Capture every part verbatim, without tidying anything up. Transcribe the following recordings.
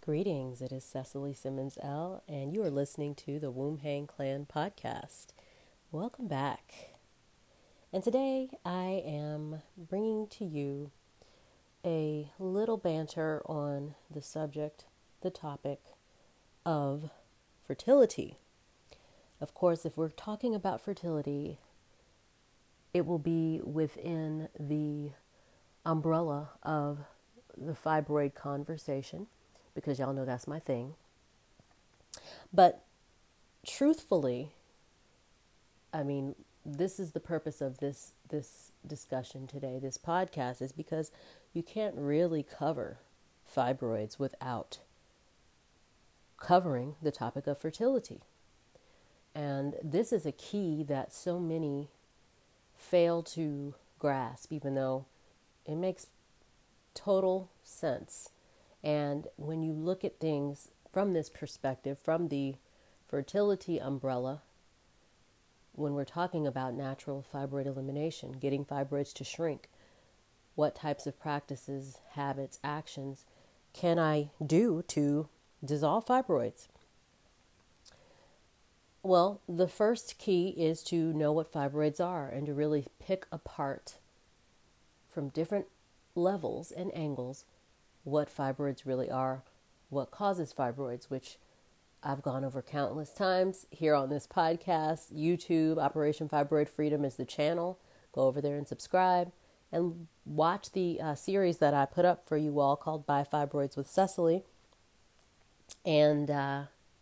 Greetings, it is Cecily Simmons L, and you are listening to the Womb Hang Clan podcast. Welcome back. And today I am bringing to you a little banter on the subject, the topic of fertility. Of course, if we're talking about fertility, it will be within the umbrella of the fibroid conversation, because y'all know that's my thing. But truthfully, I mean, this is the purpose of this this discussion today, this podcast, is because you can't really cover fibroids without covering the topic of fertility. And this is a key that so many fail to grasp, even though it makes total sense. And when you look at things from this perspective, from the fertility umbrella, when we're talking about natural fibroid elimination, getting fibroids to shrink, what types of practices, habits, actions can I do to dissolve fibroids? Well, the first key is to know what fibroids are and to really pick apart from different levels and angles what fibroids really are, what causes fibroids, which I've gone over countless times here on this podcast. YouTube, Operation Fibroid Freedom is the channel. Go over there and subscribe and watch the uh, series that I put up for you all called By Fibroids with Cecily. And uh,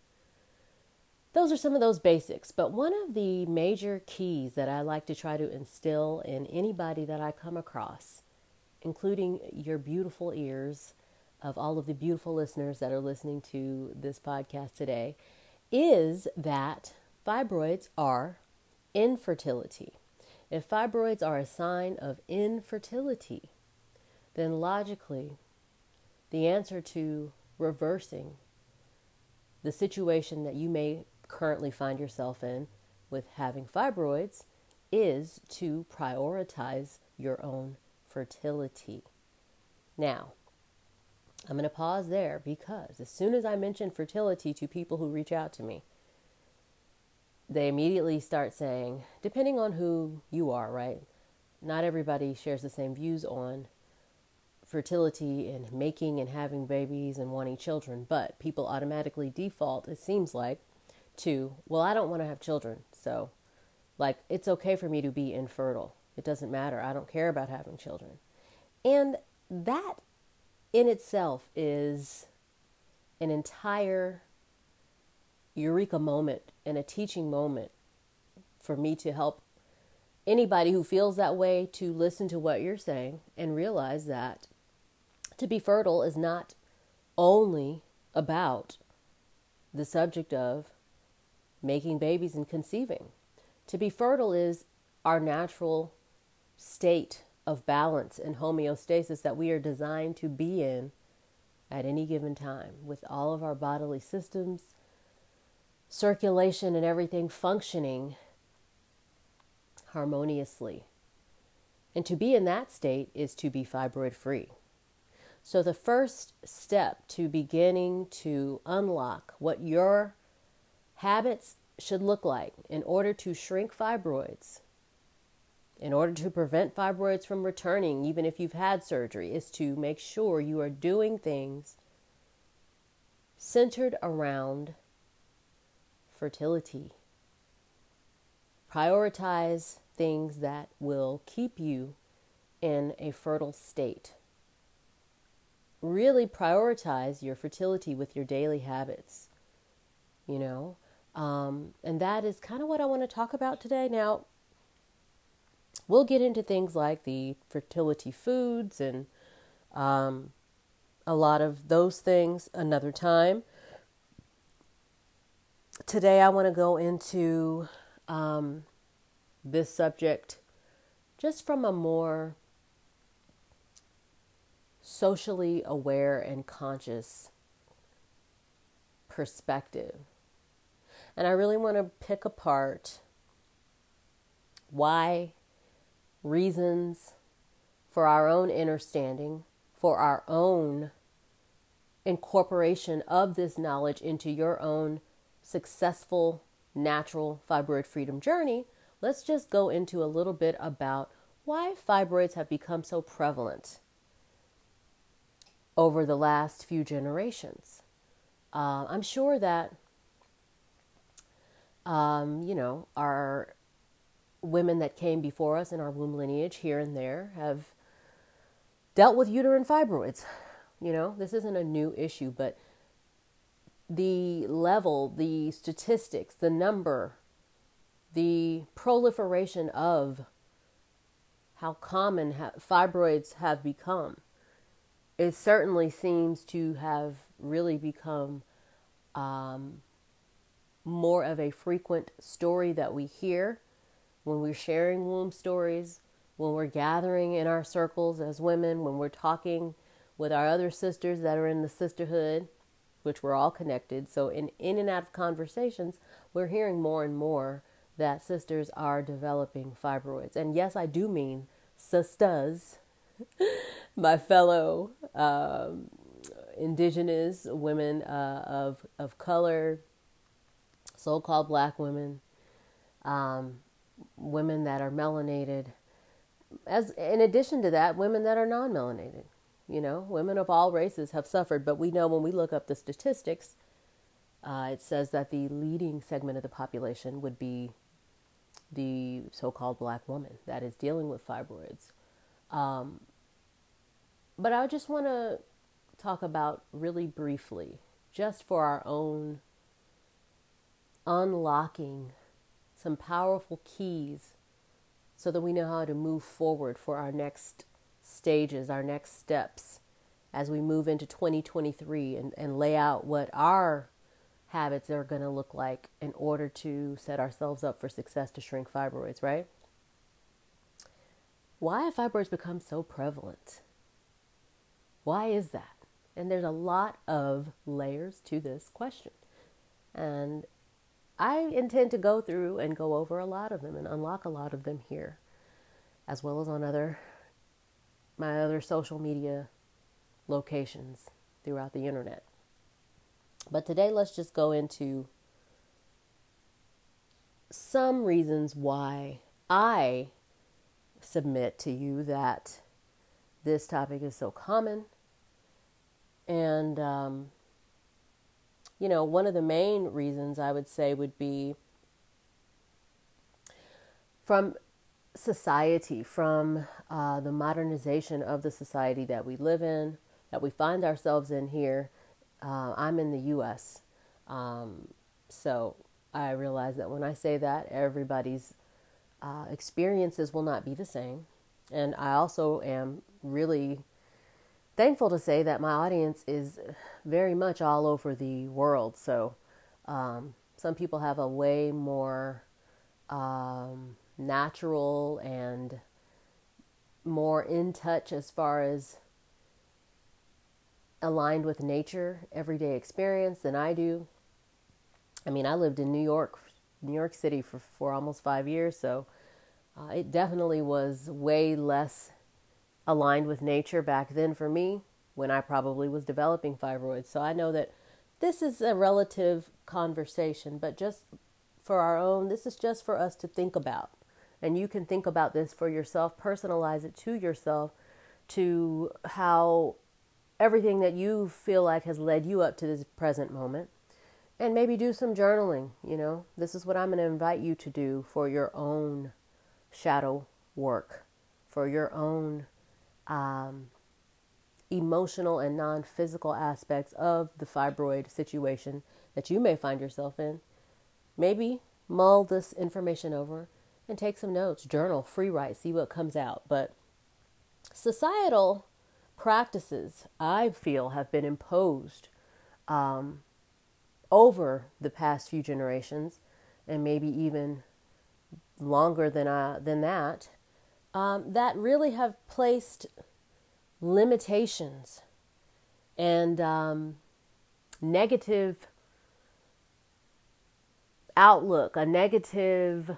those are some of those basics. But one of the major keys that I like to try to instill in anybody that I come across, including your beautiful ears of all of the beautiful listeners that are listening to this podcast today, is that fibroids are infertility. If fibroids are a sign of infertility, then logically, the answer to reversing the situation that you may currently find yourself in with having fibroids is to prioritize your own fertility. Now, I'm going to pause there because as soon as I mention fertility to people who reach out to me, they immediately start saying, depending on who you are, right? Not everybody shares the same views on fertility and making and having babies and wanting children, but people automatically default, it seems like, to, well, I don't want to have children, so like it's okay for me to be infertile. It doesn't matter. I don't care about having children. And that in itself is an entire eureka moment and a teaching moment for me to help anybody who feels that way to listen to what you're saying and realize that to be fertile is not only about the subject of making babies and conceiving. To be fertile is our natural state of balance and homeostasis that we are designed to be in at any given time, with all of our bodily systems, circulation, and everything functioning harmoniously. And to be in that state is to be fibroid free. So the first step to beginning to unlock what your habits should look like in order to shrink fibroids, in order to prevent fibroids from returning, even if you've had surgery, is to make sure you are doing things centered around fertility. Prioritize things that will keep you in a fertile state. Really prioritize your fertility with your daily habits, you know, um, and that is kind of what I want to talk about today. Now, we'll get into things like the fertility foods and um, a lot of those things another time. Today, I want to go into um, this subject just from a more socially aware and conscious perspective. And I really want to pick apart why reasons for our own understanding, for our own incorporation of this knowledge into your own successful natural fibroid freedom journey, let's just go into a little bit about why fibroids have become so prevalent over the last few generations. Uh, I'm sure that, um, you know, our women that came before us in our womb lineage here and there have dealt with uterine fibroids. You know, this isn't a new issue, but the level, the statistics, the number, the proliferation of how common ha- fibroids have become, it certainly seems to have really become um, more of a frequent story that we hear when we're sharing womb stories, when we're gathering in our circles as women, when we're talking with our other sisters that are in the sisterhood, which we're all connected. So in, in and out of conversations, we're hearing more and more that sisters are developing fibroids. And yes, I do mean sisters, my fellow um, indigenous women uh, of of color, so-called black women, um, women that are melanated. As in addition to that, women that are non-melanated. You know, women of all races have suffered, but we know when we look up the statistics, uh, it says that the leading segment of the population would be the so-called black woman that is dealing with fibroids. Um, but I just want to talk about really briefly, just for our own unlocking some powerful keys so that we know how to move forward for our next stages, our next steps as we move into twenty twenty-three and, and lay out what our habits are going to look like in order to set ourselves up for success to shrink fibroids, right? Why have fibroids become so prevalent? Why is that? And there's a lot of layers to this question. And I intend to go through and go over a lot of them and unlock a lot of them here, as well as on other my other social media locations throughout the internet. But today, let's just go into some reasons why I submit to you that this topic is so common. And, um, you know, one of the main reasons I would say would be from society, from uh, the modernization of the society that we live in, that we find ourselves in here. Uh, I'm in the U S, um, so I realize that when I say that, everybody's uh, experiences will not be the same. And I also am really thankful to say that my audience is very much all over the world. So um, some people have a way more um, natural and more in touch as far as aligned with nature, everyday experience than I do. I mean, I lived in New York, New York City for, for almost five years, so uh, it definitely was way less aligned with nature back then for me when I probably was developing fibroids. So I know that this is a relative conversation, but just for our own, this is just for us to think about. And you can think about this for yourself, personalize it to yourself, to how everything that you feel like has led you up to this present moment. And maybe do some journaling, you know. This is what I'm going to invite you to do for your own shadow work, for your own um, emotional and non-physical aspects of the fibroid situation that you may find yourself in. Maybe mull this information over and take some notes, journal, free write, see what comes out. But societal practices, I feel, have been imposed um, over the past few generations, and maybe even longer than uh, than that, um, that really have placed limitations and um, negative outlook, a negative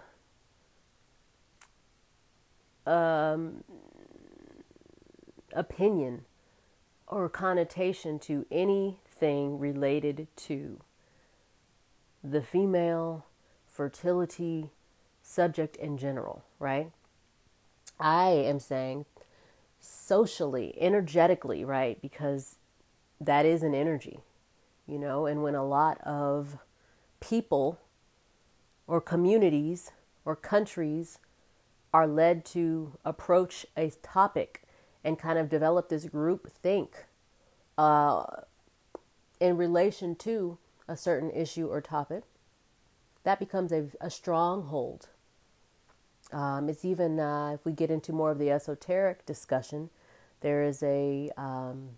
um, opinion or connotation to anything related to the female fertility subject in general, right? I am saying socially, energetically, right? Because that is an energy, you know, and when a lot of people or communities or countries are led to approach a topic and kind of develop this group think uh, in relation to a certain issue or topic, that becomes a, a stronghold. Um, it's even, uh, if we get into more of the esoteric discussion, there is a um,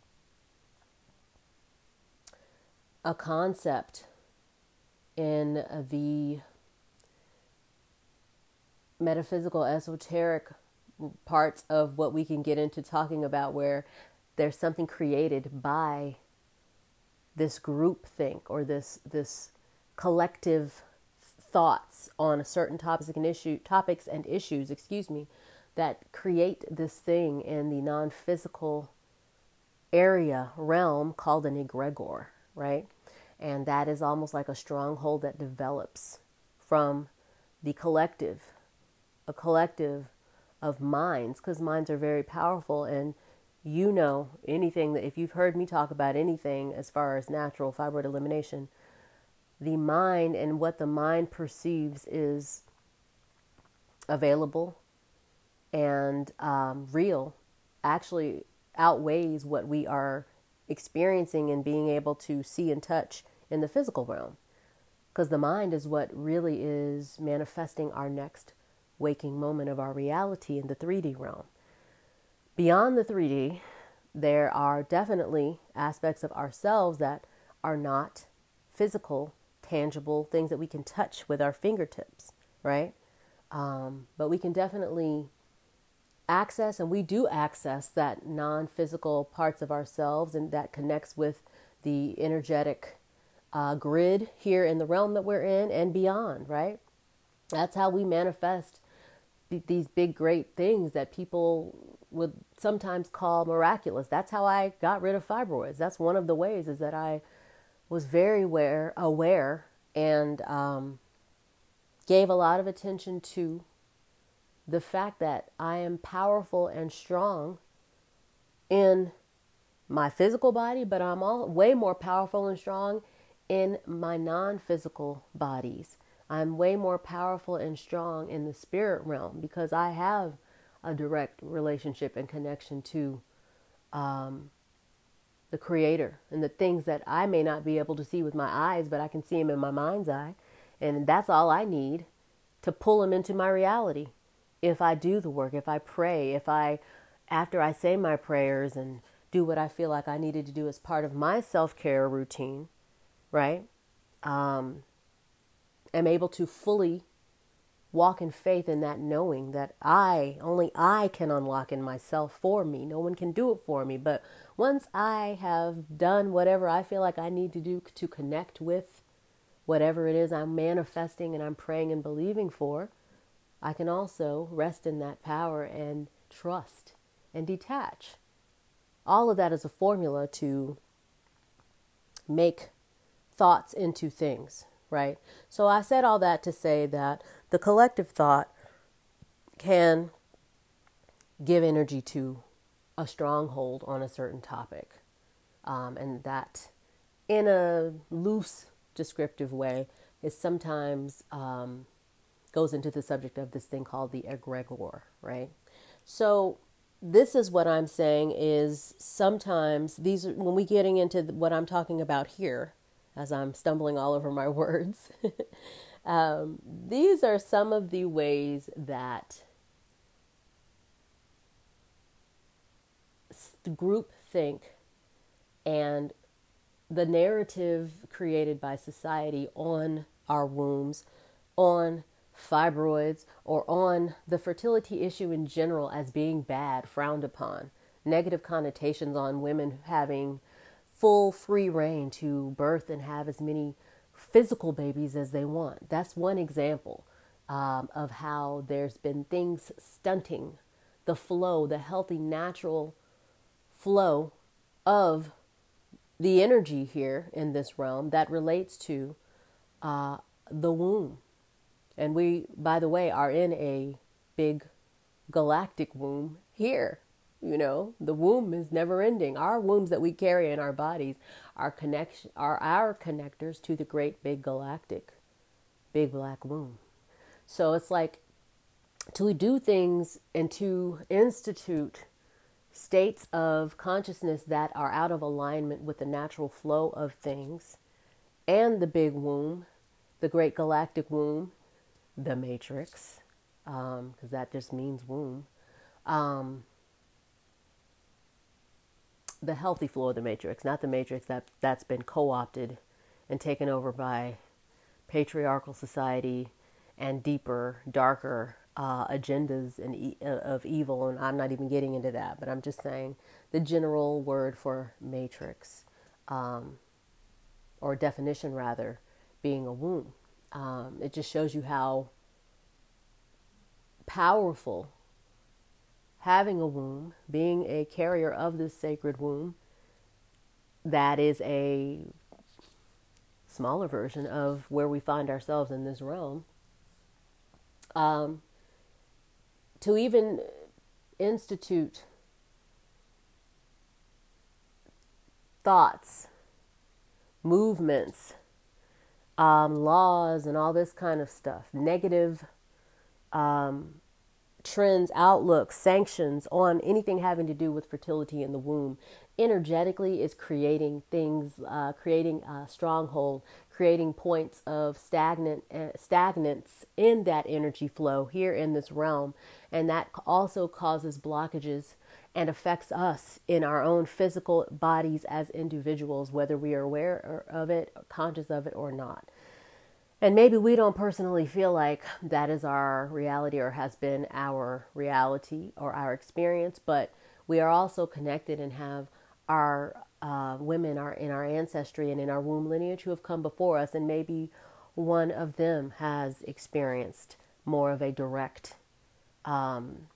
a concept in the metaphysical esoteric parts of what we can get into talking about, where there's something created by this group think or this this collective thoughts on a certain topic and issue topics and issues, excuse me, that create this thing in the non-physical area realm called an egregor, right? And that is almost like a stronghold that develops from the collective, a collective of minds, because minds are very powerful. And you know, anything that, if you've heard me talk about anything as far as natural fibroid elimination, the mind and what the mind perceives is available and um, real actually outweighs what we are experiencing and being able to see and touch in the physical realm. Because the mind is what really is manifesting our next waking moment of our reality in the three D realm. Beyond the three D, there are definitely aspects of ourselves that are not physical, tangible things that we can touch with our fingertips, right? Um, but we can definitely access, and we do access, that non-physical parts of ourselves, and that connects with the energetic uh, grid here in the realm that we're in and beyond, right? That's how we manifest b- these big, great things that people would sometimes call miraculous. That's how I got rid of fibroids. That's one of the ways, is that I was very aware, aware and um, gave a lot of attention to the fact that I am powerful and strong in my physical body, but I'm all way more powerful and strong in my non-physical bodies. I'm way more powerful and strong in the spirit realm because I have a direct relationship and connection to um, the Creator and the things that I may not be able to see with my eyes, but I can see them in my mind's eye. And that's all I need to pull them into my reality. If I do the work, if I pray, if I, after I say my prayers and do what I feel like I needed to do as part of my self-care routine, right? Um, am able to fully walk in faith in that, knowing that I, only I can unlock in myself for me. No one can do it for me. But once I have done whatever I feel like I need to do to connect with whatever it is I'm manifesting and I'm praying and believing for, I can also rest in that power and trust and detach. All of that is a formula to make thoughts into things, right? So I said all that to say that the collective thought can give energy to a stronghold on a certain topic. Um, and that, in a loose, descriptive way, is sometimes um, goes into the subject of this thing called the egregor, right? So this is what I'm saying is sometimes these, when we getting into what I'm talking about here, as I'm stumbling all over my words, um, these are some of the ways that group think and the narrative created by society on our wombs, on fibroids, or on the fertility issue in general as being bad, frowned upon, negative connotations on women having full free reign to birth and have as many physical babies as they want. That's one example um, of how there's been things stunting the flow, the healthy, natural flow of the energy here in this realm that relates to uh, the womb. And we, by the way, are in a big galactic womb here. You know, the womb is never ending. Our wombs that we carry in our bodies are connection, are our connectors to the great big galactic, big black womb. So it's like to do things and to institute states of consciousness that are out of alignment with the natural flow of things and the big womb, the great galactic womb, the matrix, because um, that just means womb, um, the healthy flow of the matrix, not the matrix that, that's been co-opted and taken over by patriarchal society and deeper, darker uh, agendas and e- of evil. And I'm not even getting into that, but I'm just saying the general word for matrix, um, or definition rather, being a womb. Um, it just shows you how powerful having a womb, being a carrier of this sacred womb, that is a smaller version of where we find ourselves in this realm. Um, to even institute thoughts, movements, um, laws, and all this kind of stuff, negative um, trends, outlooks, sanctions on anything having to do with fertility in the womb, energetically is creating things, uh, creating a stronghold, creating points of stagnant uh, stagnance in that energy flow here in this realm. And that also causes blockages and affects us in our own physical bodies as individuals, whether we are aware of it, conscious of it or not. And maybe we don't personally feel like that is our reality or has been our reality or our experience, but we are also connected and have our uh, women are in our ancestry and in our womb lineage who have come before us, and maybe one of them has experienced more of a direct, um,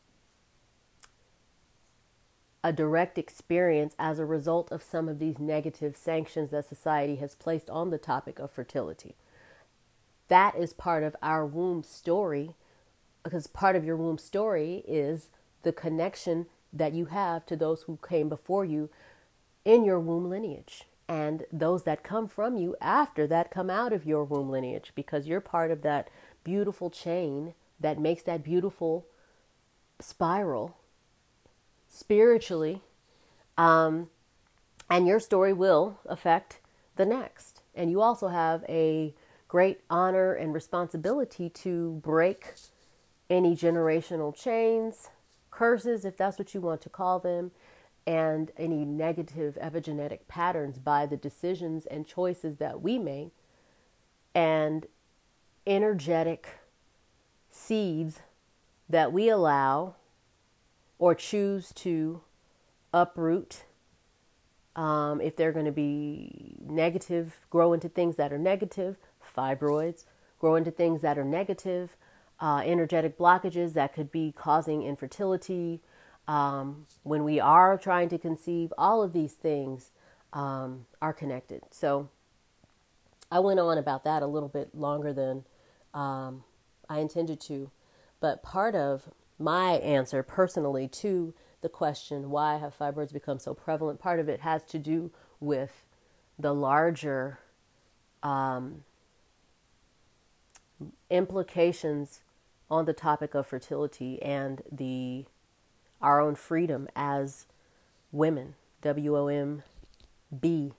a direct experience as a result of some of these negative sanctions that society has placed on the topic of fertility. That is part of our womb story, because part of your womb story is the connection that you have to those who came before you in your womb lineage, and those that come from you after that come out of your womb lineage, because you're part of that beautiful chain that makes that beautiful spiral spiritually, um, and your story will affect the next. And you also have a great honor and responsibility to break any generational chains, curses, if that's what you want to call them, and any negative epigenetic patterns by the decisions and choices that we make, and energetic seeds that we allow or choose to uproot. Um, if they're going to be negative, grow into things that are negative, fibroids, grow into things that are negative, uh, energetic blockages that could be causing infertility. Um, when we are trying to conceive, all of these things um, are connected. So I went on about that a little bit longer than um, I intended to. But part of my answer personally to the question, why have fibroids become so prevalent? Part of it has to do with the larger um, implications on the topic of fertility and the our own freedom as women, W O M B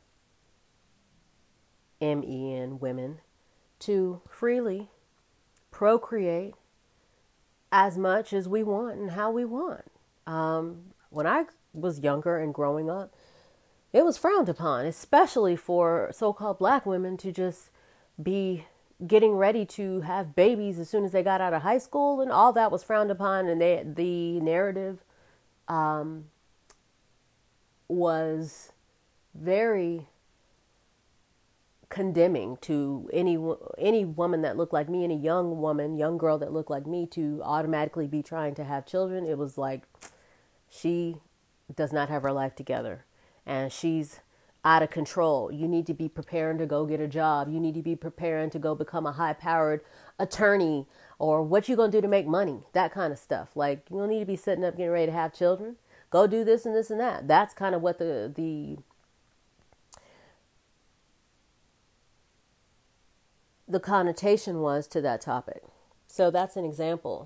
M E N, women, to freely procreate as much as we want and how we want. Um, when I was younger and growing up, it was frowned upon, especially for so-called black women to just be getting ready to have babies as soon as they got out of high school, and all that was frowned upon. And they, the narrative um, was very condemning to any any woman that looked like me, any young woman, young girl that looked like me, to automatically be trying to have children. It was like, she does not have her life together. and she's out of control. You need to be preparing to go get a job. You need to be preparing to go become a high-powered attorney, or what you going to do to make money, that kind of stuff. Like, you don't need to be sitting up getting ready to have children. Go do this and this and that. That's kind of what the the the connotation was to that topic. So that's an example.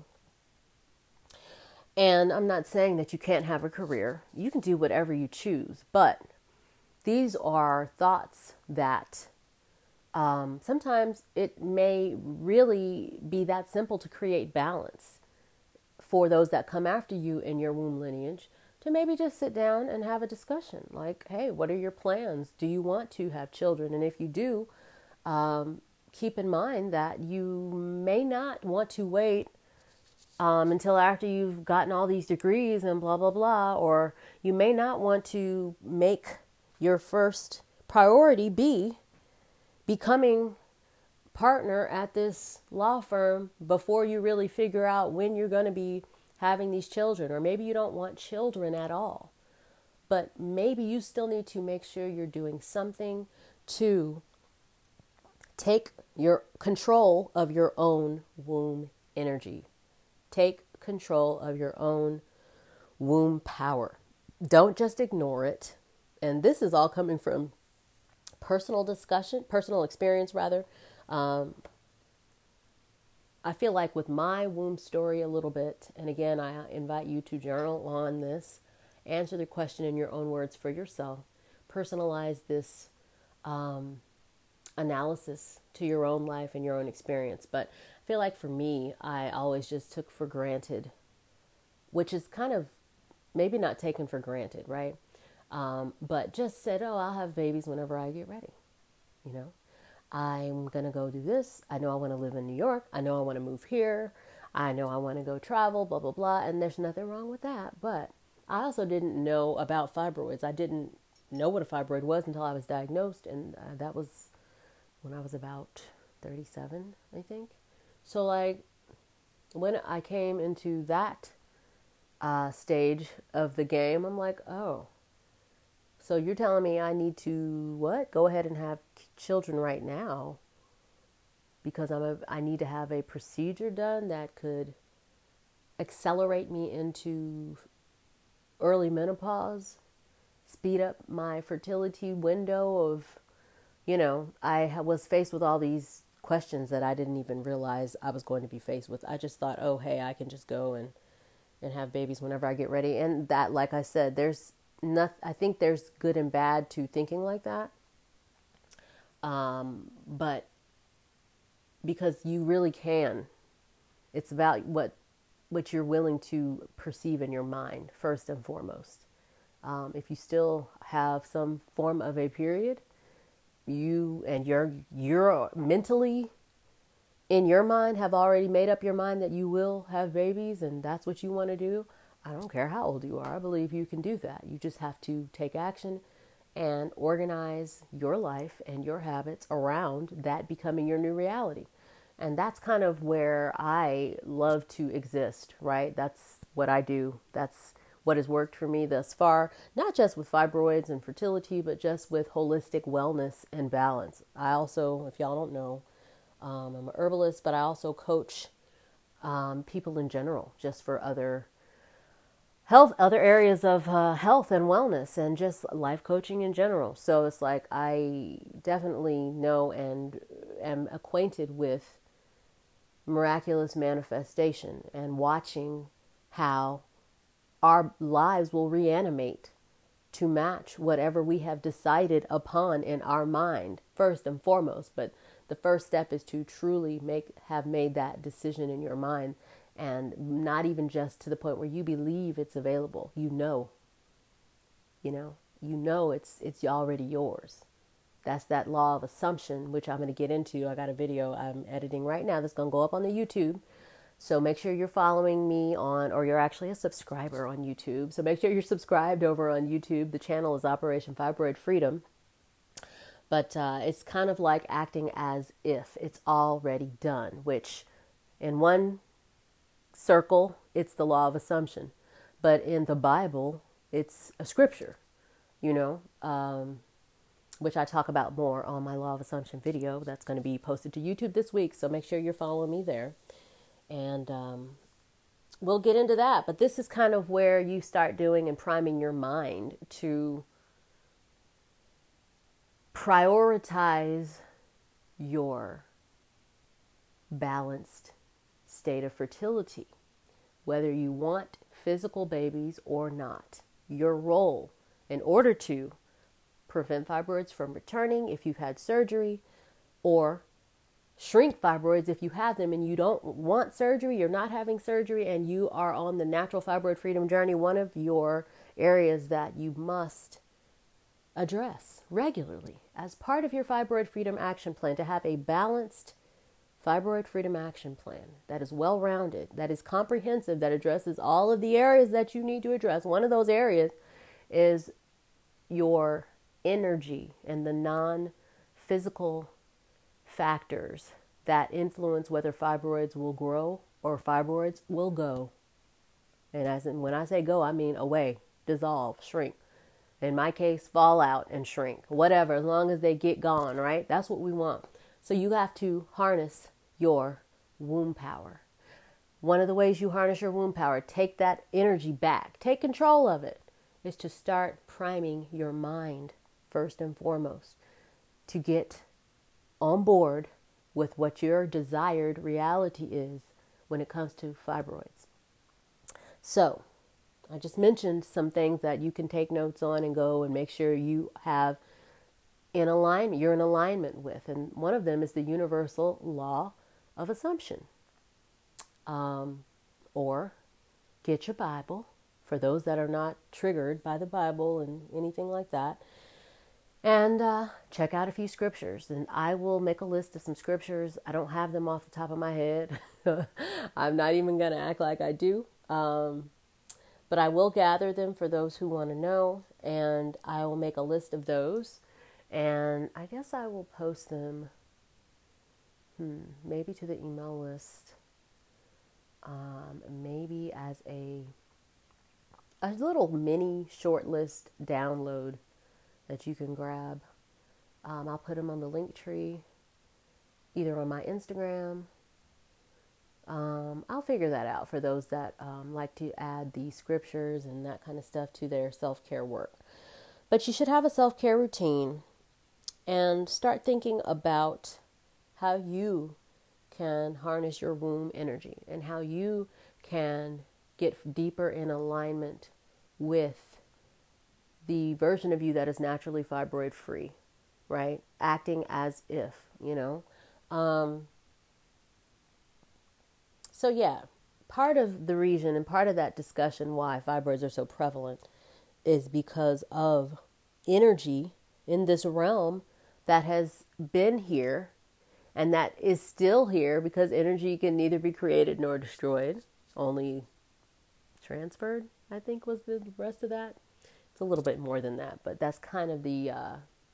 And I'm not saying that you can't have a career. You can do whatever you choose, but these are thoughts that um, sometimes it may really be that simple to create balance for those that come after you in your womb lineage, to maybe just sit down and have a discussion. Like, hey, what are your plans? Do you want to have children? And if you do, um, keep in mind that you may not want to wait um, until after you've gotten all these degrees and blah, blah, blah. Or you may not want to make your first priority be becoming partner at this law firm before you really figure out when you're going to be having these children. Or maybe you don't want children at all, but maybe you still need to make sure you're doing something to take your control of your own womb energy. Take control of your own womb power. Don't just ignore it. And this is all coming from personal discussion, personal experience rather. Um, I feel like with my womb story a little bit, and again, I invite you to journal on this, answer the question in your own words for yourself, personalize this um, analysis to your own life and your own experience. But I feel like for me, I always just took for granted, which is kind of maybe not taken for granted, right? Um, but just said, oh, I'll have babies whenever I get ready. You know, I'm going to go do this. I know I want to live in New York. I know I want to move here. I know I want to go travel, blah, blah, blah. And there's nothing wrong with that. But I also didn't know about fibroids. I didn't know what a fibroid was until I was diagnosed. And uh, that was when I was about thirty-seven, I think. So like when I came into that uh, stage of the game, I'm like, oh, so you're telling me I need to, what? Go ahead and have children right now because I'm a, I need to have a procedure done that could accelerate me into early menopause, speed up my fertility window of, you know, I was faced with all these questions that I didn't even realize I was going to be faced with. I just thought, oh, hey, I can just go and, and have babies whenever I get ready. And that, like I said, there's Not, I think there's good and bad to thinking like that. Um, but because you really can, it's about what, what you're willing to perceive in your mind first and foremost. Um, if you still have some form of a period, you and you're, you're mentally in your mind have already made up your mind that you will have babies and that's what you want to do. I don't care how old you are. I believe you can do that. You just have to take action and organize your life and your habits around that becoming your new reality. And that's kind of where I love to exist, right? That's what I do. That's what has worked for me thus far, not just with fibroids and fertility, but just with holistic wellness and balance. I also, if y'all don't know, um, I'm a herbalist, but I also coach um, people in general, just for other health, other areas of uh, health and wellness and just life coaching in general. So it's like I definitely know and am acquainted with miraculous manifestation and watching how our lives will reanimate to match whatever we have decided upon in our mind, first and foremost. But the first step is to truly make have made that decision in your mind. And not even just to the point where you believe it's available. You know, you know, you know it's it's already yours. That's that law of assumption, which I'm going to get into. I got a video I'm editing right now that's going to go up on the YouTube. So make sure you're following me on, or you're actually a subscriber on YouTube. So make sure you're subscribed over on YouTube. The channel is Operation Fibroid Freedom. But uh, it's kind of like acting as if it's already done, which in one circle, it's the law of assumption. But in the Bible, it's a scripture. you know, um, which I talk about more on my Law of Assumption video that's going to be posted to YouTube this week. So make sure you're following me there. And um, we'll get into that. But this is kind of where you start doing and priming your mind to prioritize your balanced state of fertility, whether you want physical babies or not. Your role in order to prevent fibroids from returning if you've had surgery, or shrink fibroids if you have them and you don't want surgery, you're not having surgery, and you are on the natural fibroid freedom journey. One of your areas that you must address regularly as part of your fibroid freedom action plan, to have a balanced fibroid freedom action plan that is well-rounded, that is comprehensive, that addresses all of the areas that you need to address. One of those areas is your energy and the non-physical factors that influence whether fibroids will grow or fibroids will go. And as in, when I say go, I mean away, dissolve, shrink. In my case, fall out and shrink, whatever, as long as they get gone, right? That's what we want. So you have to harness your womb power. One of the ways you harness your womb power, take that energy back, take control of it, is to start priming your mind first and foremost, to get on board with what your desired reality is when it comes to fibroids. So, I just mentioned some things that you can take notes on and go and make sure you have in alignment, you're in alignment with. And one of them is the universal law of assumption. Um, or get your Bible, for those that are not triggered by the Bible and anything like that. And uh, check out a few scriptures. And I will make a list of some scriptures. I don't have them off the top of my head. I'm not even going to act like I do. Um, but I will gather them for those who want to know. And I will make a list of those. And I guess I will post them hmm, maybe to the email list. Um, maybe as a, a little mini short list download that you can grab. Um, I'll put them on the link tree, either on my Instagram. Um, I'll figure that out for those that um, like to add the scriptures and that kind of stuff to their self-care work. But you should have a self-care routine and start thinking about how you can harness your womb energy and how you can get deeper in alignment with the version of you that is naturally fibroid free, right? Acting as if, you know. Um, so yeah, part of the reason and part of that discussion why fibroids are so prevalent is because of energy in this realm that has been here and that is still here, because energy can neither be created nor destroyed, only transferred, I think was the rest of that. It's a little bit more than that, but that's kind of the uh,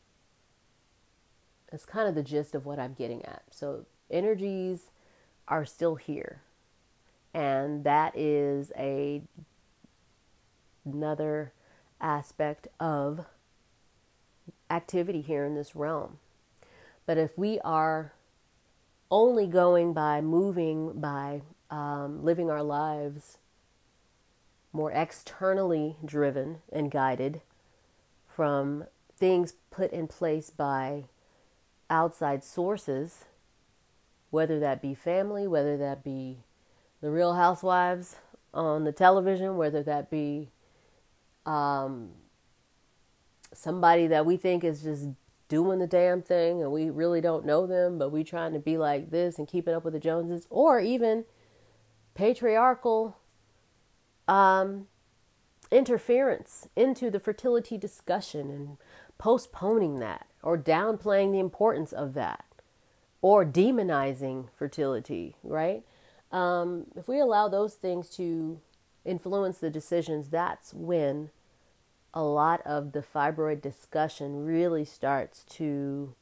that's kind of the gist of what I'm getting at. So energies are still here, and that is a another aspect of activity here in this realm. But if we are only going by moving by um, living our lives more externally driven and guided from things put in place by outside sources, whether that be family, whether that be the Real Housewives on the television, whether that be um, somebody that we think is just doing the damn thing and we really don't know them, but we trying to be like this and keeping up with the Joneses, or even patriarchal um, interference into the fertility discussion and postponing that, or downplaying the importance of that, or demonizing fertility, right? Um, if we allow those things to influence the decisions, that's when a lot of the fibroid discussion really starts to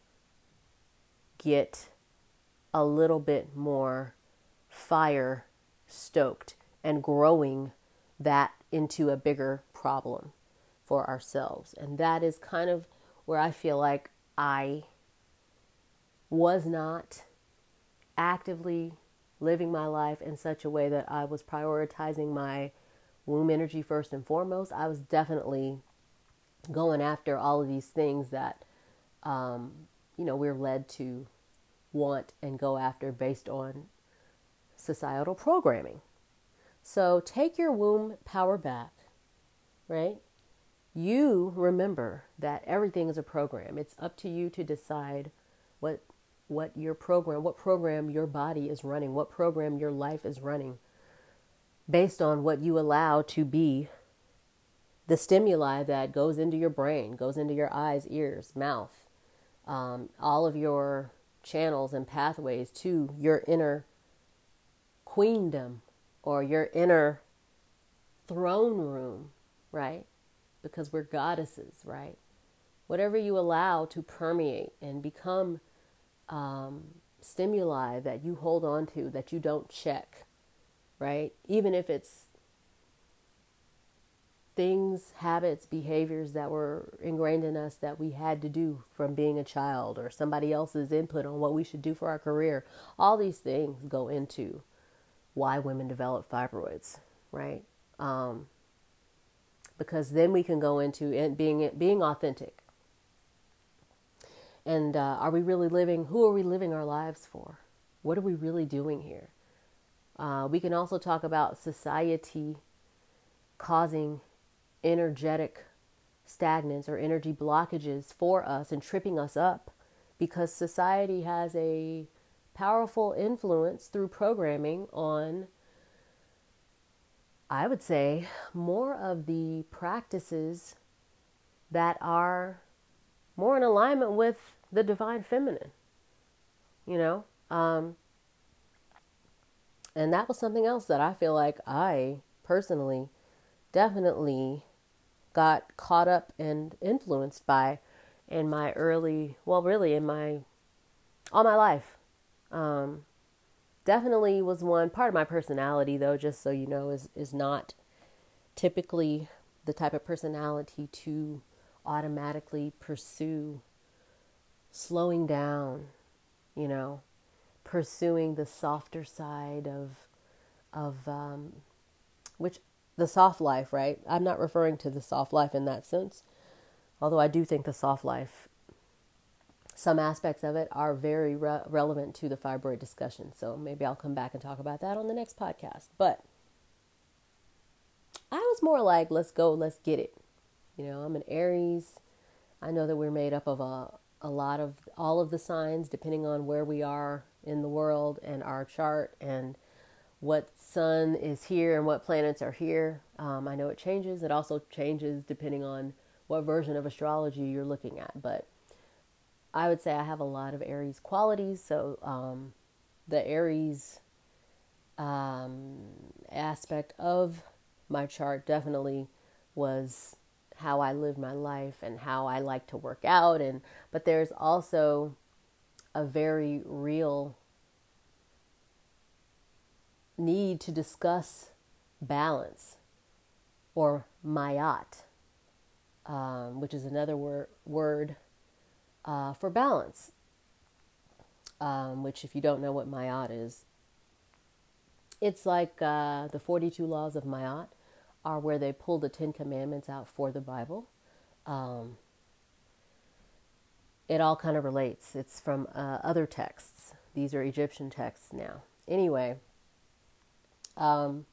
get a little bit more fire stoked and growing that into a bigger problem. for ourselves. And that is kind of where I feel like I was not actively living my life in such a way that I was prioritizing my womb energy first and foremost. I was definitely going after all of these things that, um, you know, we're led to want and go after based on societal programming. So take your womb power back, right? You remember that everything is a program. It's up to you to decide what what your program, what program your body is running, what program your life is running, based on what you allow to be the stimuli that goes into your brain, goes into your eyes, ears, mouth, um, all of your channels and pathways to your inner queendom or your inner throne room, right? Because we're goddesses, right? Whatever you allow to permeate and become um, stimuli that you hold on to, that you don't check, right? Even if it's things, habits, behaviors that were ingrained in us that we had to do from being a child, or somebody else's input on what we should do for our career. All these things go into why women develop fibroids, right? Um, because then we can go into it being being authentic. And uh, are we really living, who are we living our lives for? What are we really doing here? Uh, we can also talk about society causing energetic stagnance or energy blockages for us and tripping us up, because society has a powerful influence through programming on, I would say, more of the practices that are more in alignment with the divine feminine, you know? Um, and that was something else that I feel like I personally definitely got caught up and influenced by in my early, well, really in my, all my life. Um, definitely was one part of my personality, though, just so you know, is, is not typically the type of personality to automatically pursue slowing down, you know, pursuing the softer side of, of, um, which the soft life, right? I'm not referring to the soft life in that sense, although I do think the soft life, some aspects of it are very re- relevant to the fibroid discussion. So maybe I'll come back and talk about that on the next podcast. But I was more like, let's go, let's get it. You know, I'm an Aries. I know that we're made up of a, a lot of, all of the signs, depending on where we are in the world and our chart and what sun is here and what planets are here. Um, I know it changes. It also changes depending on what version of astrology you're looking at. But I would say I have a lot of Aries qualities. So um, the Aries um, aspect of my chart definitely was how I live my life and how I like to work out. And but there's also a very real need to discuss balance, or mayat, um, which is another wor- word uh, for balance, um, which if you don't know what mayat is, it's like uh, the forty-two laws of mayat are where they pull the Ten Commandments out for the Bible. Um, it all kind of relates. It's from uh, other texts. These are Egyptian texts now. Anyway, Um,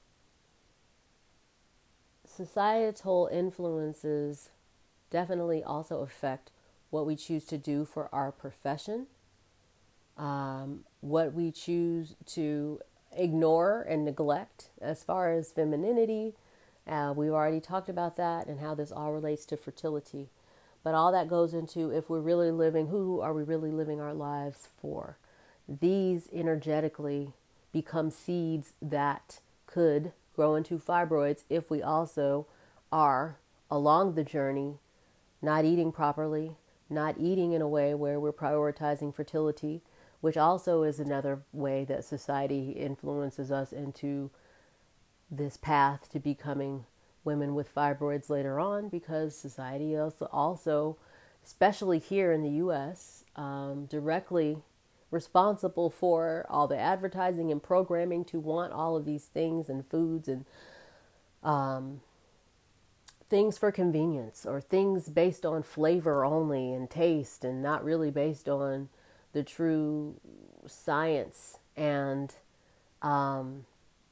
societal influences definitely also affect what we choose to do for our profession, um, what we choose to ignore and neglect as far as femininity. Uh, we've already talked about that and how this all relates to fertility. But all that goes into, if we're really living, who are we really living our lives for? These energetically become seeds that could grow into fibroids if we also are along the journey, not eating properly, not eating in a way where we're prioritizing fertility, which also is another way that society influences us into this path to becoming women with fibroids later on, because society also, also especially here in the U S, um, directly responsible for all the advertising and programming to want all of these things and foods and um, things for convenience, or things based on flavor only and taste, and not really based on the true science and um,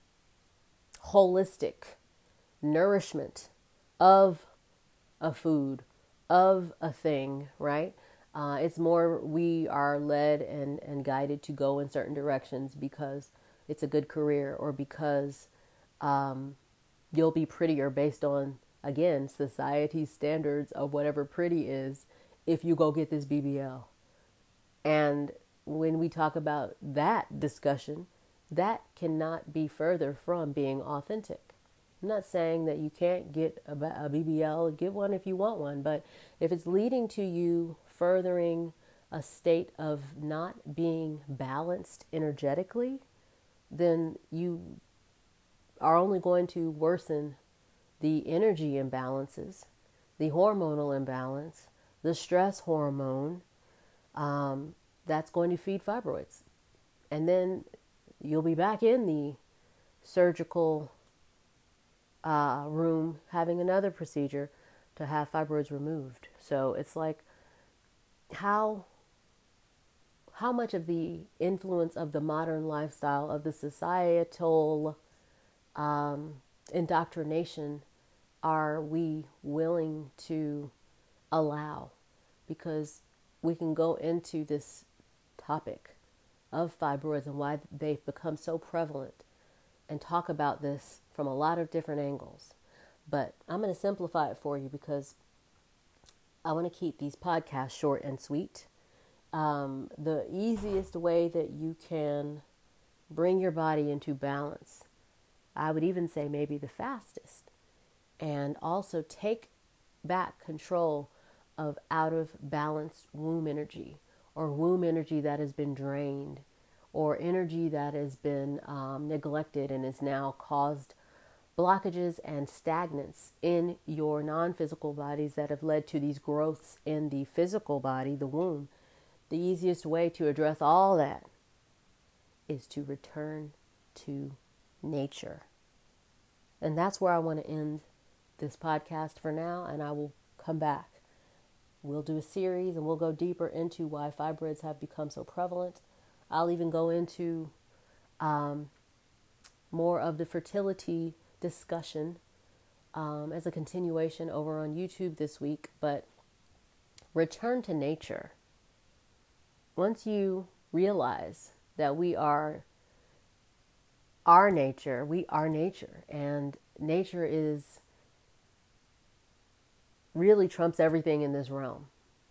holistic nourishment of a food, of a thing, right? Uh, it's more we are led and, and guided to go in certain directions because it's a good career, or because um, you'll be prettier based on, again, society's standards of whatever pretty is if you go get this B B L. And when we talk about that discussion, that cannot be further from being authentic. I'm not saying that you can't get a, a B B L, get one if you want one, but if it's leading to you furthering a state of not being balanced energetically, then you are only going to worsen the energy imbalances, the hormonal imbalance, the stress hormone, um, that's going to feed fibroids. And then you'll be back in the surgical uh, room having another procedure to have fibroids removed. So it's like, how how much of the influence of the modern lifestyle, of the societal um, indoctrination, are we willing to allow? Because we can go into this topic of fibroids and why they've become so prevalent and talk about this from a lot of different angles. But I'm going to simplify it for you because I want to keep these podcasts short and sweet. Um, the easiest way that you can bring your body into balance, I would even say maybe the fastest, and also take back control of out of balanced womb energy, or womb energy that has been drained, or energy that has been um, neglected and has now caused blockages and stagnants in your non-physical bodies that have led to these growths in the physical body, the womb. The easiest way to address all that is to return to nature. And that's where I want to end this podcast for now, and I will come back. We'll do a series and we'll go deeper into why fibroids have become so prevalent. I'll even go into um, more of the fertility discussion um, as a continuation over on YouTube this week. But return to nature. Once you realize that we are our nature, we are nature, and nature is really trumps everything in this realm.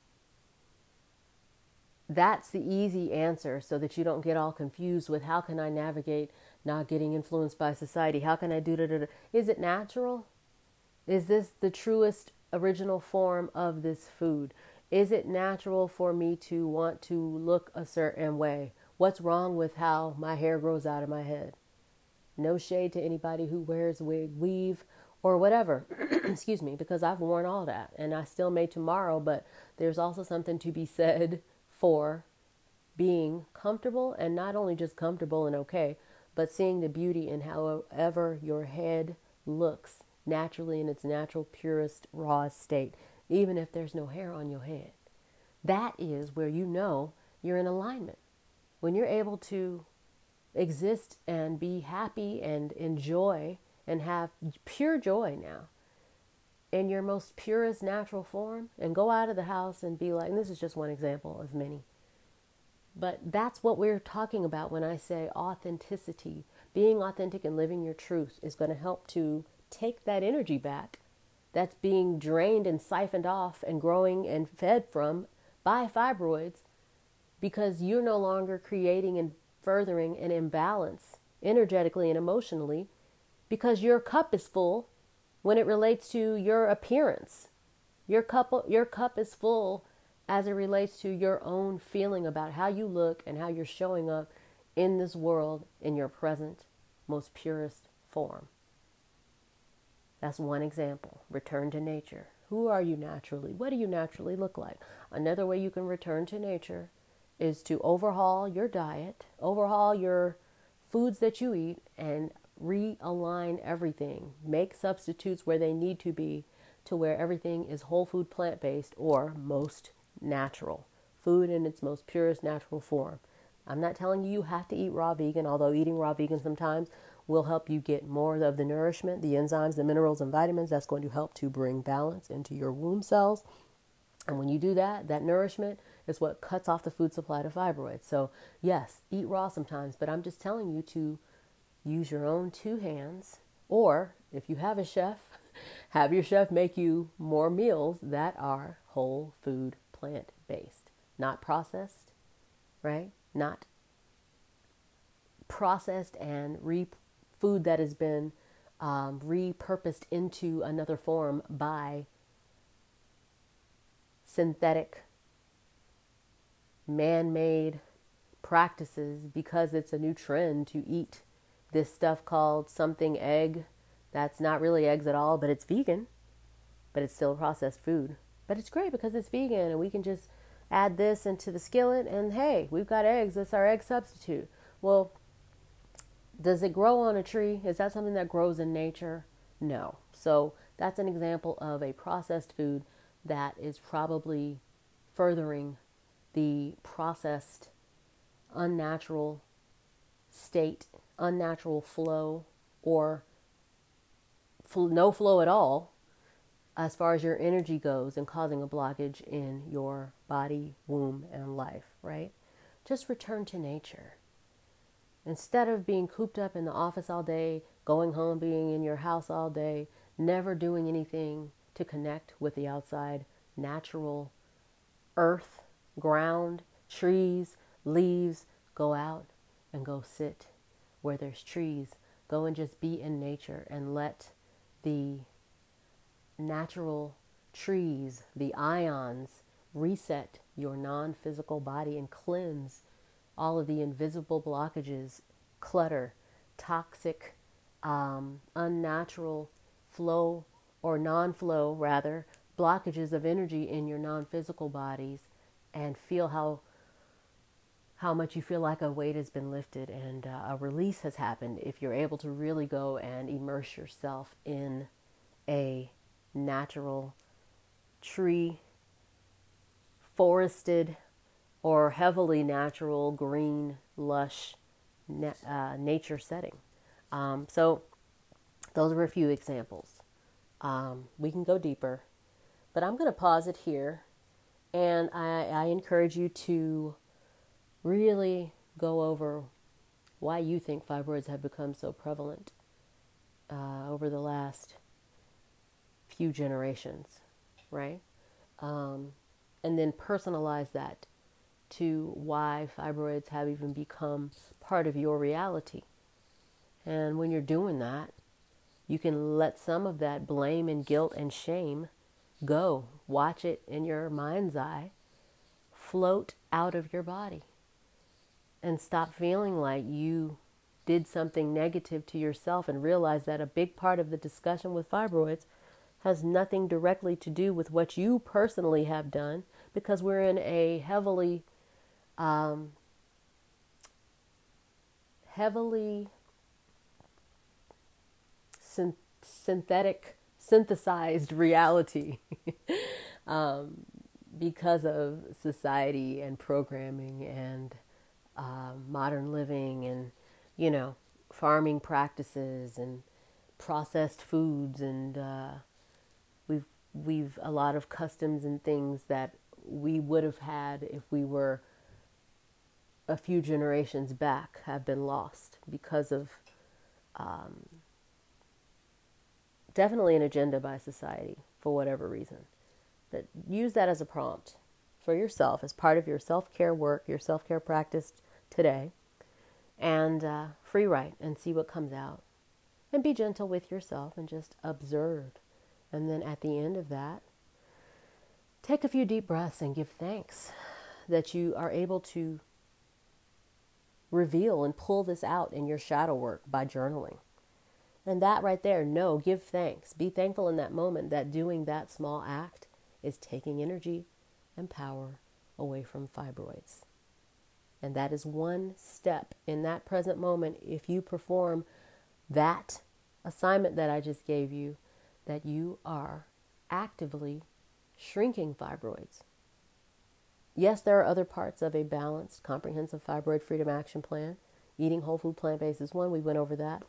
That's the easy answer, so that you don't get all confused with how can I navigate not getting influenced by society? How can I do that? Is it natural? Is this the truest original form of this food? Is it natural for me to want to look a certain way? What's wrong with how my hair grows out of my head? No shade to anybody who wears wig, weave, or whatever. Excuse me, because I've worn all that and I still may tomorrow, but there's also something to be said for being comfortable, and not only just comfortable and okay, but seeing the beauty in however your head looks naturally in its natural, purest, rawest state, even if there's no hair on your head. That is where you know you're in alignment. When you're able to exist and be happy and enjoy and have pure joy now in your most purest natural form, and go out of the house and be like, and this is just one example of many, but that's what we're talking about when I say authenticity. Being authentic and living your truth is going to help to take that energy back that's being drained and siphoned off and growing and fed from by fibroids, because you're no longer creating and furthering an imbalance energetically and emotionally, because your cup is full when it relates to your appearance. Your cup, your cup is full as it relates to your own feeling about how you look and how you're showing up in this world in your present, most purest form. That's one example. Return to nature. Who are you naturally? What do you naturally look like? Another way you can return to nature is to overhaul your diet, overhaul your foods that you eat, and realign everything. Make substitutes where they need to be to where everything is whole food, plant-based, or most natural. Food in its most purest natural form. I'm not telling you you have to eat raw vegan, although eating raw vegan sometimes will help you get more of the nourishment, the enzymes, the minerals, and vitamins. That's going to help to bring balance into your womb cells. And when you do that, that nourishment is what cuts off the food supply to fibroids. So yes, eat raw sometimes, but I'm just telling you to use your own two hands, or if you have a chef, have your chef make you more meals that are whole food, plant-based, not processed, right? Not processed and re food that has been um, repurposed into another form by synthetic, man-made practices because it's a new trend to eat this stuff called something egg that's not really eggs at all, but it's vegan, but it's still processed food. But it's great because it's vegan and we can just add this into the skillet and hey, we've got eggs. That's our egg substitute. Well, does it grow on a tree? Is that something that grows in nature? No. So that's an example of a processed food that is probably furthering the processed, unnatural state, unnatural flow, or fl- no flow at all as far as your energy goes, and causing a blockage in your body, womb, and life, right? Just return to nature. Instead of being cooped up in the office all day, going home, being in your house all day, never doing anything to connect with the outside, natural earth, ground, trees, leaves, go out and go sit where there's trees. Go and just be in nature and let the natural trees, the ions, reset your non-physical body and cleanse all of the invisible blockages, clutter, toxic, um, unnatural flow or non-flow rather, blockages of energy in your non-physical bodies, and feel how how much you feel like a weight has been lifted and uh, a release has happened if you're able to really go and immerse yourself in a natural tree, forested, or heavily natural, green, lush na- uh, nature setting. Um, so those are a few examples. Um, we can go deeper, but I'm going to pause it here, and I, I encourage you to really go over why you think fibroids have become so prevalent uh, over the last few generations, right? Um, and then personalize that to why fibroids have even become part of your reality. And when you're doing that, you can let some of that blame and guilt and shame go. Watch it in your mind's eye float out of your body, and stop feeling like you did something negative to yourself, and realize that a big part of the discussion with fibroids has nothing directly to do with what you personally have done, because we're in a heavily um, heavily syn- synthetic, synthesized reality um, because of society and programming and uh, modern living and, you know, farming practices and processed foods, and uh, we've we've a lot of customs and things that we would have had if we were a few generations back have been lost because of um, definitely an agenda by society for whatever reason. But use that as a prompt for yourself as part of your self-care work, your self-care practice today, and uh, free write and see what comes out. And be gentle with yourself and just observe. And then at the end of that, take a few deep breaths and give thanks that you are able to reveal and pull this out in your shadow work by journaling. And that right there, no, give thanks. Be thankful in that moment that doing that small act is taking energy and power away from fibroids. And that is one step in that present moment. If you perform that assignment that I just gave you, that you are actively shrinking fibroids. Yes, there are other parts of a balanced, comprehensive fibroid freedom action plan. Eating whole food plant-based is one. We went over that.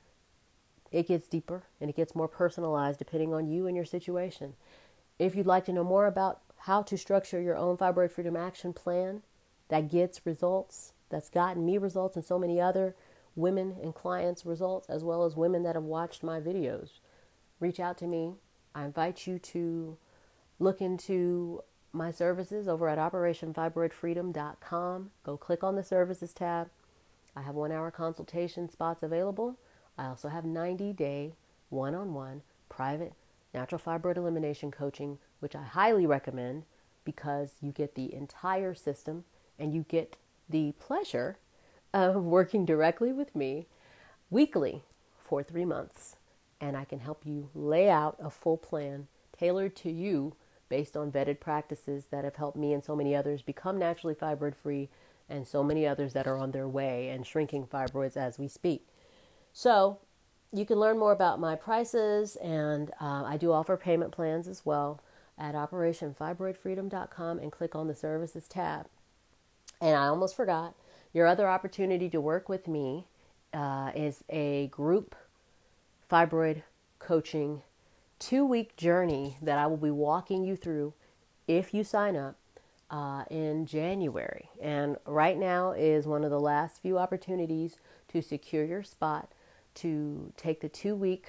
It gets deeper and it gets more personalized depending on you and your situation. If you'd like to know more about how to structure your own fibroid freedom action plan that gets results, that's gotten me results and so many other women and clients results, as well as women that have watched my videos, reach out to me. I invite you to look into my services over at operation fibroid freedom dot com. Go click on the services tab. I have one hour consultation spots available. I also have ninety day one-on-one private natural fibroid elimination coaching, which I highly recommend because you get the entire system and you get the pleasure of working directly with me weekly for three months. And I can help you lay out a full plan tailored to you based on vetted practices that have helped me and so many others become naturally fibroid free, and so many others that are on their way and shrinking fibroids as we speak. So you can learn more about my prices, and uh, I do offer payment plans as well at operation fibroid freedom dot com, and click on the services tab. And I almost forgot, your other opportunity to work with me uh, is a group fibroid coaching two-week journey that I will be walking you through if you sign up uh, in January. And right now is one of the last few opportunities to secure your spot to take the two-week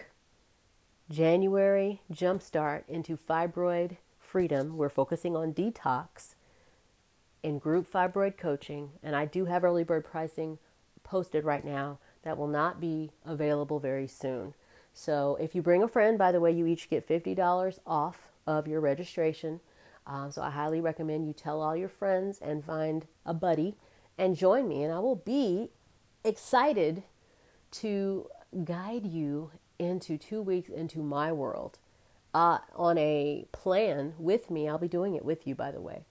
January jumpstart into fibroid freedom. We're focusing on detox in group fibroid coaching, and I do have early bird pricing posted right now that will not be available very soon. So if you bring a friend, by the way, you each get fifty dollars off of your registration. Um, so I highly recommend you tell all your friends and find a buddy and join me, and I will be excited to guide you into two weeks into my world uh, on a plan with me. I'll be doing it with you, by the way,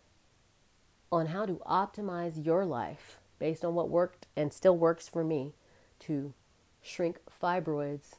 on how to optimize your life based on what worked and still works for me to shrink fibroids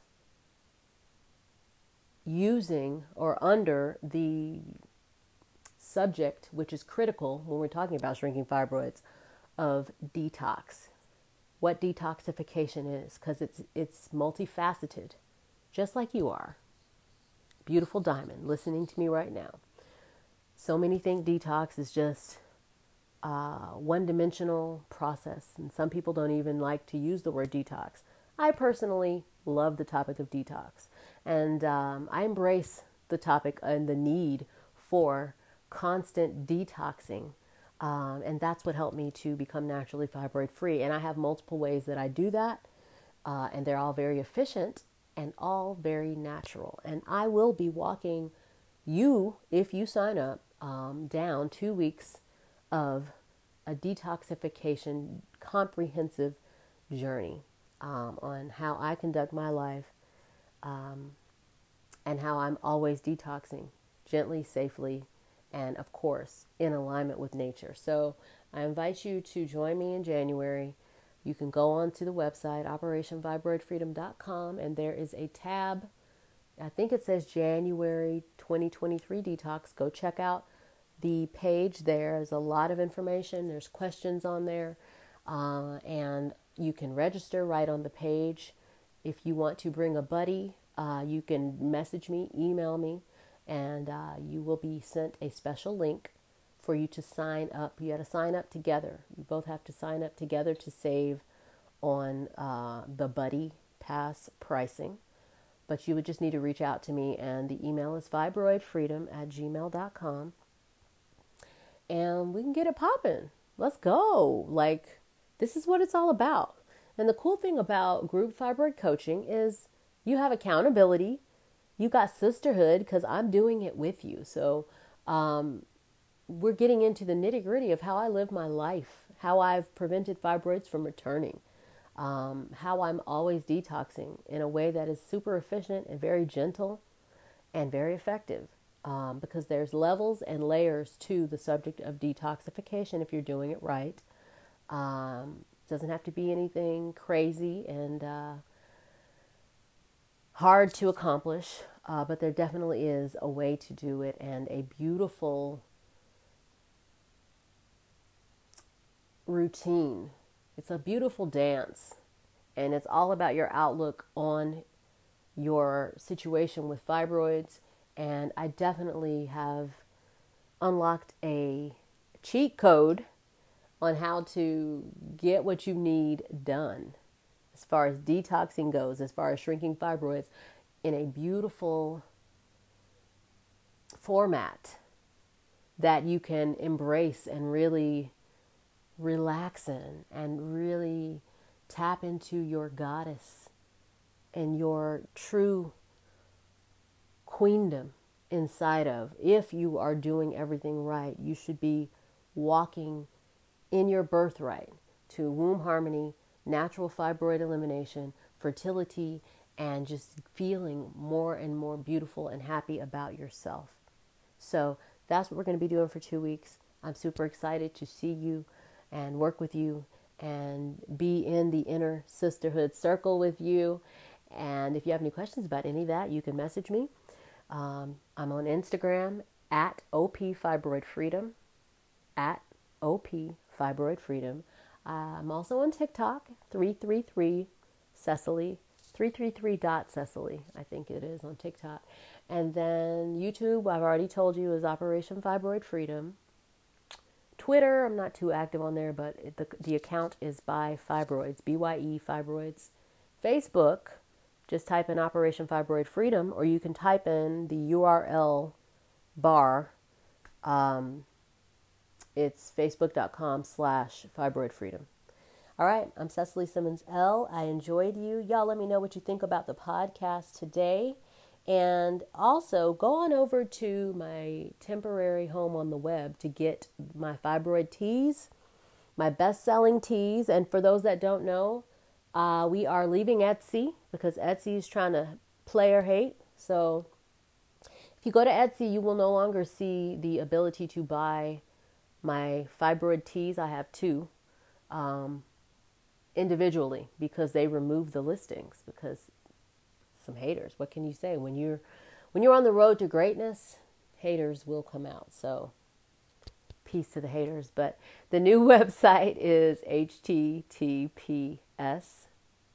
using or under the subject, which is critical when we're talking about shrinking fibroids, of detox. What detoxification is, because it's it's multifaceted, just like you are. Beautiful diamond, listening to me right now. So many think detox is just uh, one-dimensional process, and some people don't even like to use the word detox. I personally love the topic of detox, and um, I embrace the topic and the need for constant detoxing. Um, and that's what helped me to become naturally fibroid free. And I have multiple ways that I do that. Uh, and they're all very efficient and all very natural. And I will be walking you, if you sign up, um, down two weeks of a detoxification comprehensive journey um, on how I conduct my life um, and how I'm always detoxing gently, safely, and of course, in alignment with nature. So I invite you to join me in January. You can go on to the website, operation fibroid freedom dot com, and there is a tab. I think it says January twenty twenty-three detox. Go check out the page there. There's a lot of information. There's questions on there. Uh, and you can register right on the page. If you want to bring a buddy, uh, you can message me, email me, and uh, you will be sent a special link for you to sign up. You got to sign up together. You both have to sign up together to save on uh, the Buddy Pass pricing. But you would just need to reach out to me, and the email is fibroidfreedom at gmail dot com. And we can get it popping. Let's go. Like, this is what it's all about. And the cool thing about group fibroid coaching is you have accountability. You got sisterhood because I'm doing it with you. So um, we're getting into the nitty gritty of how I live my life, how I've prevented fibroids from returning. um, how I'm always detoxing in a way that is super efficient and very gentle and very effective. Um, because there's levels and layers to the subject of detoxification if you're doing it right. Um, doesn't have to be anything crazy and uh, hard to accomplish, uh, but there definitely is a way to do it, and a beautiful routine. It's a beautiful dance, and it's all about your outlook on your situation with fibroids. And I definitely have unlocked a cheat code on how to get what you need done as far as detoxing goes, as far as shrinking fibroids, in a beautiful format that you can embrace and really relax in, and really tap into your goddess and your true queendom inside of. If you are doing everything right, you should be walking in your birthright to womb harmony, natural fibroid elimination, fertility, and just feeling more and more beautiful and happy about yourself. So that's what we're going to be doing for two weeks. I'm super excited to see you and work with you and be in the inner sisterhood circle with you. And if you have any questions about any of that, you can message me. Um, I'm on Instagram at O P Fibroid Freedom, at O P Fibroid Freedom. Uh, I'm also on TikTok, three three three Cecily, three three three dot Cecily, I think it is on TikTok. And then YouTube, I've already told you, is Operation Fibroid Freedom. Twitter, I'm not too active on there, but it, the, the account is by Fibroids, B Y E Fibroids. Facebook, just type in Operation Fibroid Freedom, or you can type in the U R L bar. Um, it's facebook.com slash fibroid freedom. All right, I'm Cecily Simmons L. I enjoyed you. Y'all let me know what you think about the podcast today. And also go on over to my temporary home on the web to get my fibroid teas, my best-selling teas. And for those that don't know, uh, we are leaving Etsy because Etsy is trying to play or hate. So if you go to Etsy, you will no longer see the ability to buy my fibroid teas. I have two um, individually because they removed the listings because some haters. What can you say? When you're when you're on the road to greatness, haters will come out. So peace to the haters. But the new website is H T T P S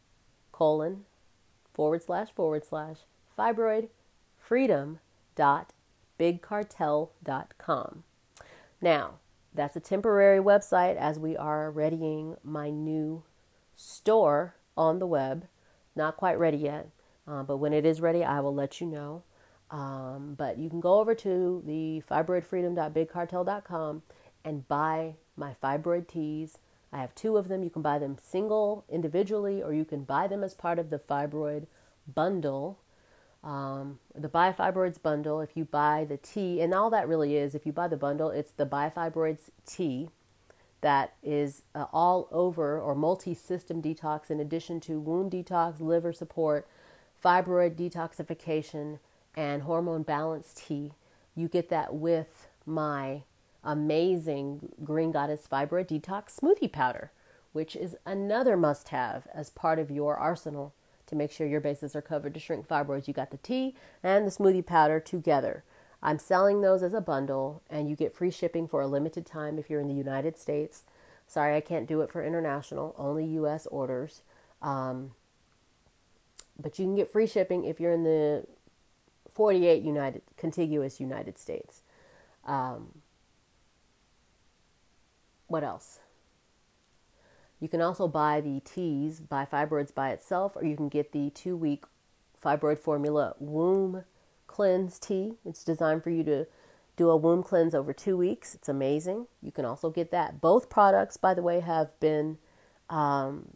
colon forward slash forward slash fibroid freedom dot big cartel dot com. Now, that's a temporary website as we are readying my new store on the web. Not quite ready yet. Uh, but when it is ready, I will let you know. Um, but you can go over to the fibroid freedom dot big cartel dot com and buy my fibroid teas. I have two of them. You can buy them single, individually, or you can buy them as part of the fibroid bundle. Um, the Buy Fibroids bundle, if you buy the tea, and all that really is, if you buy the bundle, it's the Buy Fibroids tea that is uh, all over, or multi-system detox, in addition to wound detox, liver support, fibroid detoxification, and hormone balance tea. You get that with my amazing Green Goddess Fibroid Detox Smoothie Powder, which is another must-have as part of your arsenal to make sure your bases are covered to shrink fibroids. You got the tea and the smoothie powder together. I'm selling those as a bundle, and you get free shipping for a limited time if you're in the United States. Sorry, I can't do it for international, only U S orders. Um, But you can get free shipping if you're in the forty-eight United contiguous United States. Um, what else? You can also buy the teas, buy fibroids by itself, or you can get the two-week fibroid formula womb cleanse tea. It's designed for you to do a womb cleanse over two weeks. It's amazing. You can also get that. Both products, by the way, have been um,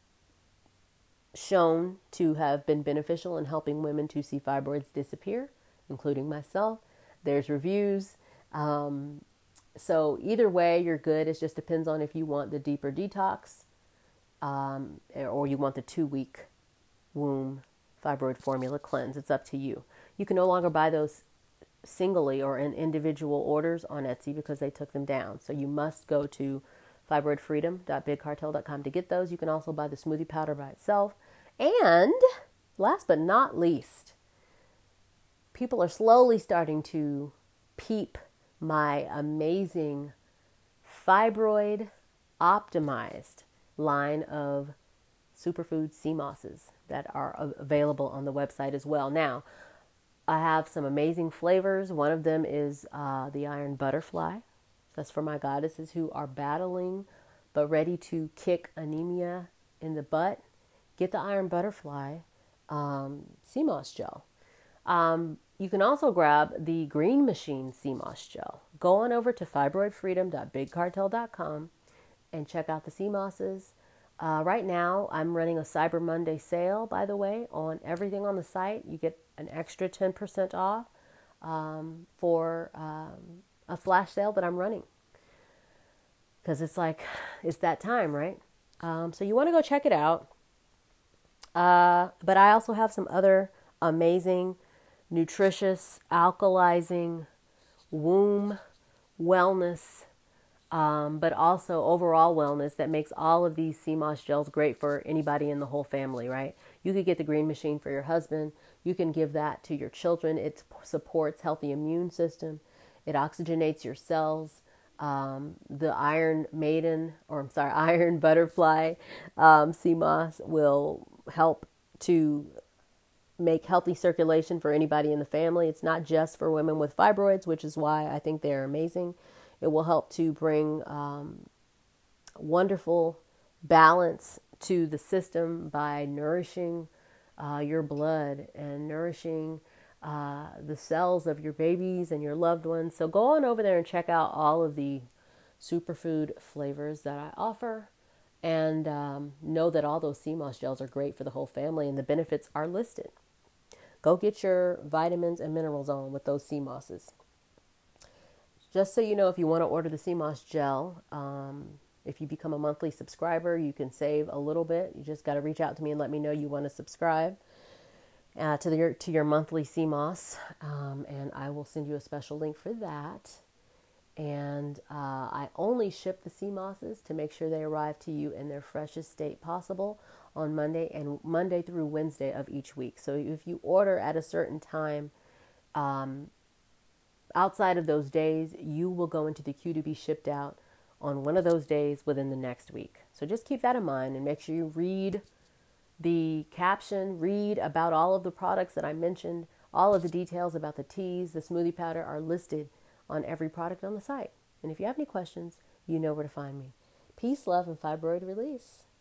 shown to have been beneficial in helping women to see fibroids disappear, including myself. There's reviews. Um, so either way, you're good. It just depends on if you want the deeper detox um, or you want the two-week womb fibroid formula cleanse. It's up to you. You can no longer buy those singly or in individual orders on Etsy because they took them down. So you must go to fibroid freedom dot big cartel dot com to get those. You can also buy the smoothie powder by itself. And last but not least, people are slowly starting to peep my amazing fibroid optimized line of superfood sea mosses that are available on the website as well. Now, I have some amazing flavors. One of them is uh, the Iron Butterfly. That's for my goddesses who are battling but ready to kick anemia in the butt. Get the Iron Butterfly um, sea moss gel. Um, you can also grab the Green Machine sea moss gel. Go on over to fibroid freedom dot big cartel dot com and check out the sea mosses. Uh, right now, I'm running a Cyber Monday sale, by the way, on everything on the site. You get an extra ten percent off um, for um, a flash sale that I'm running. Because it's like, it's that time, right? Um, so you want to go check it out. Uh, but I also have some other amazing, nutritious, alkalizing, womb wellness, um, but also overall wellness that makes all of these sea moss gels great for anybody in the whole family, right? You could get the Green Machine for your husband. You can give that to your children. It supports healthy immune system. It oxygenates your cells. Um, the Iron Maiden, or I'm sorry, Iron Butterfly um, sea moss will help to make healthy circulation for anybody in the family. It's not just for women with fibroids, which is why I think they're amazing. It will help to bring um, wonderful balance to the system by nourishing uh, your blood and nourishing uh, the cells of your babies and your loved ones. So go on over there and check out all of the superfood flavors that I offer. And um, know that all those sea moss gels are great for the whole family and the benefits are listed. Go get your vitamins and minerals on with those sea mosses. Just so you know, if you want to order the sea moss gel, um, if you become a monthly subscriber, you can save a little bit. You just got to reach out to me and let me know you want to subscribe uh, to, the, to your monthly sea moss. Um, and I will send you a special link for that. And uh, I only ship the sea mosses to make sure they arrive to you in their freshest state possible on Monday and Monday through Wednesday of each week. So if you order at a certain time, um, outside of those days, you will go into the queue to be shipped out on one of those days within the next week. So just keep that in mind and make sure you read the caption, read about all of the products that I mentioned. All of the details about the teas, the smoothie powder are listed on every product on the site. And if you have any questions, you know where to find me. Peace, love, and fibroid release.